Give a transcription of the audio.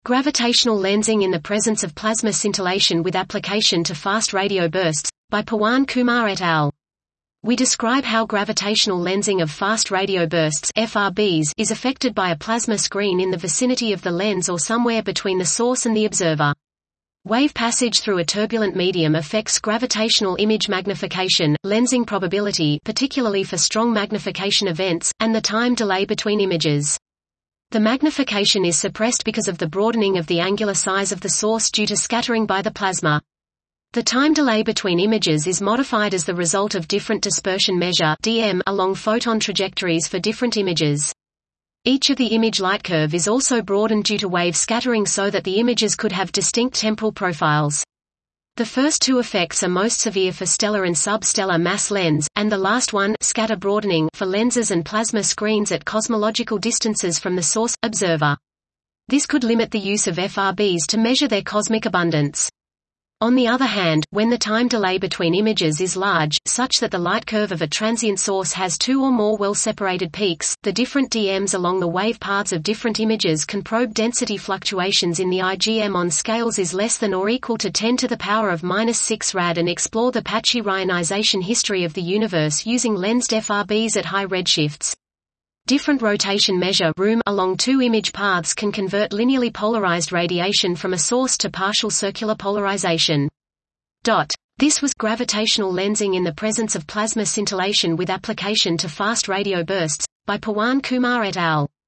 Gravitational lensing in the presence of plasma scintillation with application to fast radio bursts, by Pawan Kumar et al. We describe how gravitational lensing of fast radio bursts (FRBs) is affected by a plasma screen in the vicinity of the lens or somewhere between the source and the observer. Wave passage through a turbulent medium affects gravitational image magnification, lensing probability particularly for strong magnification events, and the time delay between images. The magnification is suppressed because of the broadening of the angular size of the source due to scattering by the plasma. The time delay between images is modified as the result of different dispersion measure (DM) along photon trajectories for different images. Each of the image light curve is also broadened due to wave scattering so that the images could have distinct temporal profiles. The first two effects are most severe for stellar and substellar mass lens, and the last one, scatter broadening, for lenses and plasma screens at cosmological distances from the source observer. This could limit the use of FRBs to measure their cosmic abundance. On the other hand, when the time delay between images is large, such that the light curve of a transient source has two or more well-separated peaks, the different DMs along the wave paths of different images can probe density fluctuations in the IgM on scales is less than or equal to 10 to the power of -6 rad and explore the patchy reionization history of the universe using lensed FRBs at high redshifts. Different rotation measure room along two image paths can convert linearly polarized radiation from a source to partial circular polarization. This was gravitational lensing in the presence of plasma scintillation with application to fast radio bursts, by Pawan Kumar et al.